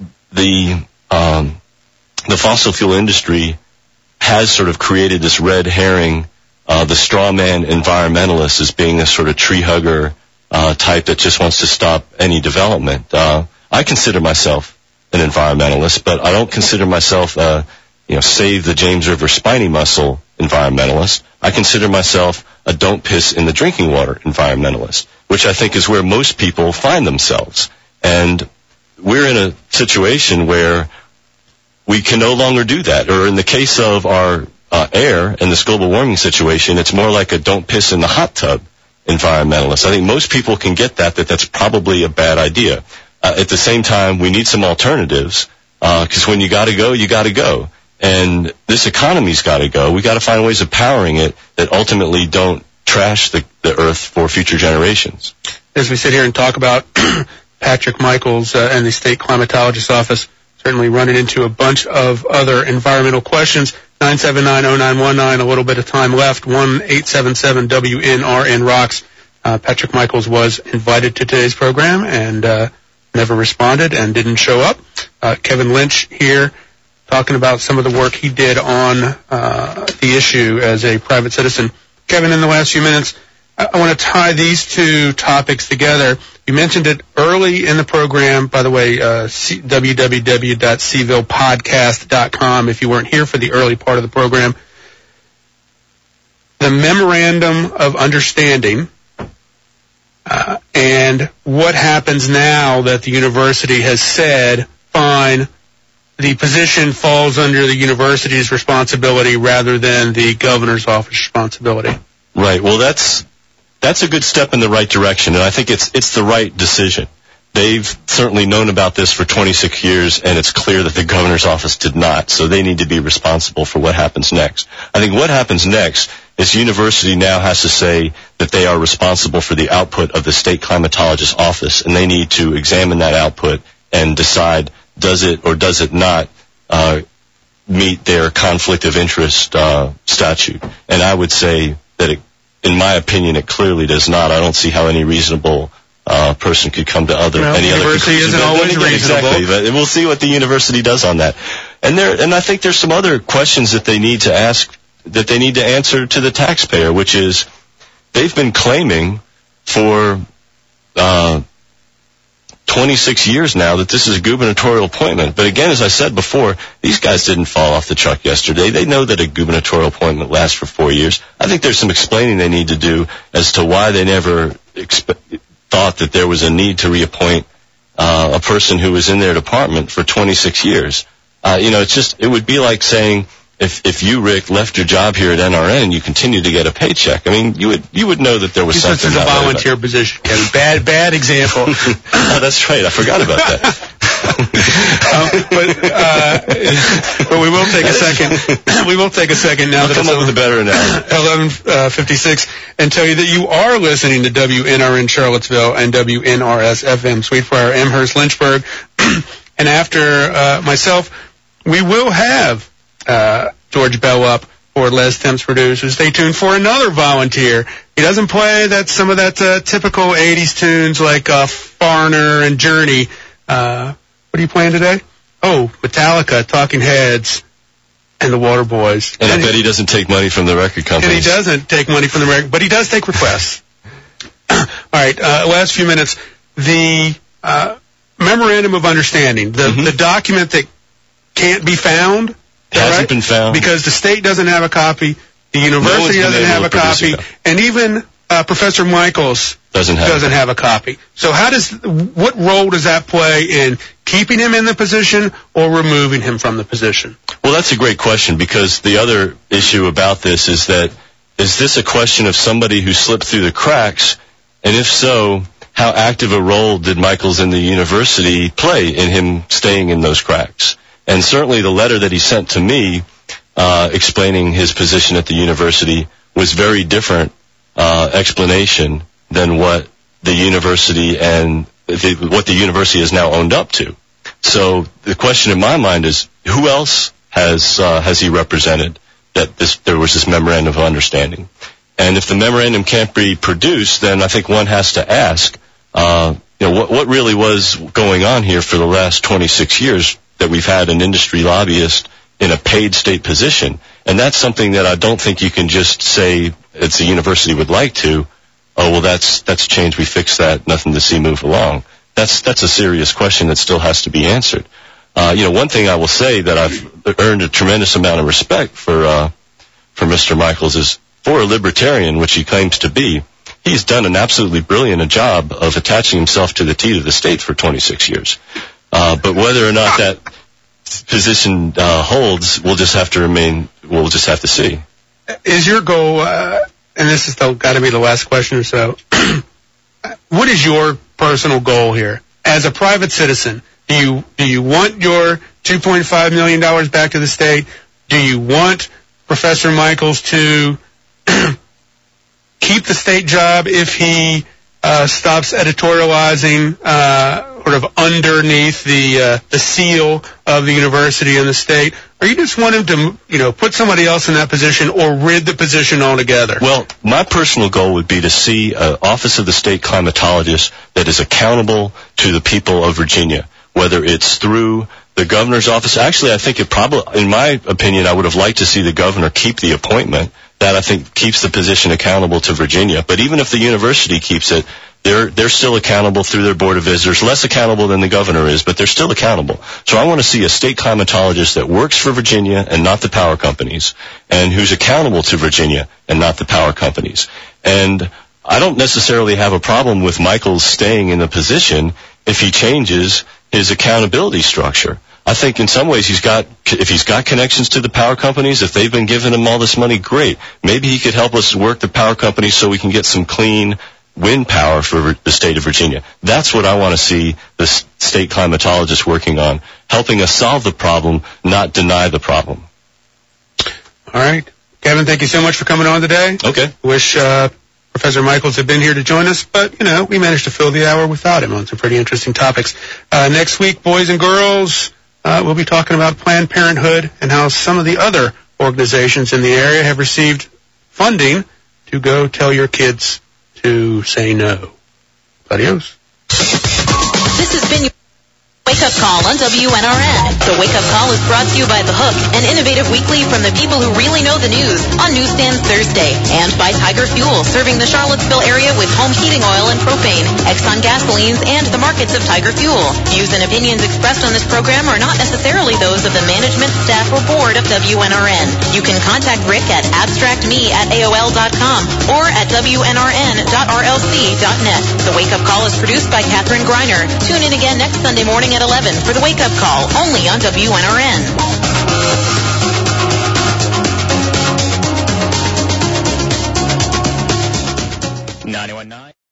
the um, the fossil fuel industry has sort of created this red herring, uh, the straw man environmentalist as being a sort of tree hugger uh, type that just wants to stop any development. Uh, I consider myself an environmentalist, but I don't consider myself a, you know, save the James River spiny mussel environmentalist. I consider myself a don't piss in the drinking water environmentalist, which I think is where most people find themselves. And we're in a situation where we can no longer do that. Or in the case of our uh, air and this global warming situation, it's more like a don't piss in the hot tub environmentalist. I think most people can get that, that that's probably a bad idea. Uh, at the same time, we need some alternatives, because uh, when you got to go, you got to go. And this economy's got to go. We got to find ways of powering it that ultimately don't trash the, the earth for future generations. As we sit here and talk about Patrick Michaels uh, and the state climatologist office, certainly running into a bunch of other environmental questions. nine seven nine oh nine one nine, a little bit of time left. one eight seven seven W N R N rocks. Uh, Patrick Michaels was invited to today's program and uh, never responded and didn't show up. Uh, Kevin Lynch here talking about some of the work he did on uh, the issue as a private citizen. Kevin, in the last few minutes, I, I want to tie these two topics together. You mentioned it early in the program. By the way, uh, c- w w w dot c ville podcast dot com if you weren't here for the early part of the program. The Memorandum of Understanding uh, and what happens now that the university has said, fine, the position falls under the university's responsibility rather than the governor's office responsibility. Right. Well, that's that's a good step in the right direction, and I think it's it's the right decision. They've certainly known about this for twenty-six years, and it's clear that the governor's office did not, so they need to be responsible for what happens next. I think what happens next is the university now has to say that they are responsible for the output of the state climatologist office, and they need to examine that output and decide does it or does it not uh, meet their conflict of interest uh, statute. And I would say that, it, in my opinion, it clearly does not. I don't see how any reasonable uh, person could come to other well, any other conclusion. University isn't but, always again, reasonable. Exactly, but we'll see what the university does on that. And there, and I think there's some other questions that they need to ask, that they need to answer to the taxpayer, which is they've been claiming for uh, twenty-six years now that this is a gubernatorial appointment. But again, as I said before, these guys didn't fall off the truck yesterday. They know that a gubernatorial appointment lasts for four years. I think there's some explaining they need to do as to why they never expe- thought that there was a need to reappoint uh, a person who was in their department for twenty-six years. Uh, you know, it's just, it would be like saying, If if you, Rick, left your job here at N R N and you continue to get a paycheck, I mean, you would you would know that there was something. This is a volunteer position, Kevin. Bad bad example. Oh, that's right. I forgot about that. um, but uh, but we will take a second. We will take a second now I'll that come it's up with a better analogy. eleven fifty-six, and tell you that you are listening to W N R N Charlottesville and W N R S F M Sweetbriar, Amherst, Lynchburg. And after uh, myself, we will have uh, George Bell up for Les Temps Producers. Stay tuned for another volunteer. He doesn't play that some of that uh, typical eighties tunes like uh, Foreigner and Journey. Uh, what are you playing today? Oh, Metallica, Talking Heads, and the Waterboys. And, and I bet he, he doesn't take money from the record companies. And he doesn't take money from the record, but he does take requests. All right, uh, last few minutes. The uh, Memorandum of Understanding, the, mm-hmm. the document that can't be found. Hasn't right? been found. Because the state doesn't have a copy, the university no doesn't have a copy, a and even uh, Professor Michaels doesn't have, doesn't have a copy. So how does, what role does that play in keeping him in the position or removing him from the position? Well, that's a great question, because the other issue about this is that, is this a question of somebody who slipped through the cracks? And if so, how active a role did Michaels and the university play in him staying in those cracks? And certainly the letter that he sent to me uh, explaining his position at the university was very different uh, explanation than what the university and the, what the university has now owned up to. So the question in my mind is, who else has uh, has he represented that this there was this memorandum of understanding? And if the memorandum can't be produced, then I think one has to ask, uh, you know, what, what really was going on here for the last twenty-six years that we've had an industry lobbyist in a paid state position. And that's something that I don't think you can just say, it's the university would like to, oh, well, that's that's changed, we fixed that, nothing to see, move along. That's that's a serious question that still has to be answered. Uh, you know, one thing I will say that I've earned a tremendous amount of respect for uh, for Mister Michaels is, for a libertarian, which he claims to be, he's done an absolutely brilliant job of attaching himself to the teat of the state for twenty-six years. Uh, but whether or not that position uh, holds, we'll just have to remain, we'll just have to see. Is your goal, uh, and this is got to be the last question or so, what is your personal goal here? As a private citizen, do you, do you want your two point five million dollars back to the state? Do you want Professor Michaels to keep the state job if he uh, stops editorializing uh, sort of underneath the uh, the seal of the university and the state? Or you just want him to, you know, put somebody else in that position or rid the position altogether? Well, my personal goal would be to see an Office of the State Climatologist that is accountable to the people of Virginia, whether it's through the governor's office. Actually, I think it probably, in my opinion, I would have liked to see the governor keep the appointment. That, I think, keeps the position accountable to Virginia. But even if the university keeps it, they're they're still accountable through their board of visitors, less accountable than the governor is, but they're still accountable. So I want to see a state climatologist that works for Virginia and not the power companies, and who's accountable to Virginia and not the power companies. And I don't necessarily have a problem with Michaels staying in the position if he changes his accountability structure. I think in some ways he's got, if he's got connections to the power companies, if they've been giving him all this money, great. Maybe he could help us work the power companies so we can get some clean wind power for the state of Virginia. That's what I want to see the state climatologist working on, helping us solve the problem, not deny the problem. All right. Kevin, thank you so much for coming on today. Okay. Wish uh, Professor Michaels had been here to join us, but, you know, we managed to fill the hour without him on some pretty interesting topics. Uh, next week, boys and girls, Uh, we'll be talking about Planned Parenthood and how some of the other organizations in the area have received funding to go tell your kids to say no. Adios. This has been your Wake Up Call on W N R N. The Wake Up Call is brought to you by The Hook, an innovative weekly from the people who really know the news, on Newsstands Thursday, and by Tiger Fuel, serving the Charlottesville area with home heating oil and propane, Exxon gasolines, and the markets of Tiger Fuel. Views and opinions expressed on this program are not necessarily those of the management, staff, or board of W N R N. You can contact Rick at abstractme at A O L dot com or at W N R N dot R L C dot net. The Wake Up Call is produced by Catherine Griner. Tune in again next Sunday morning at eleven for the Wake Up Call, only on W N R N. ninety-one point nine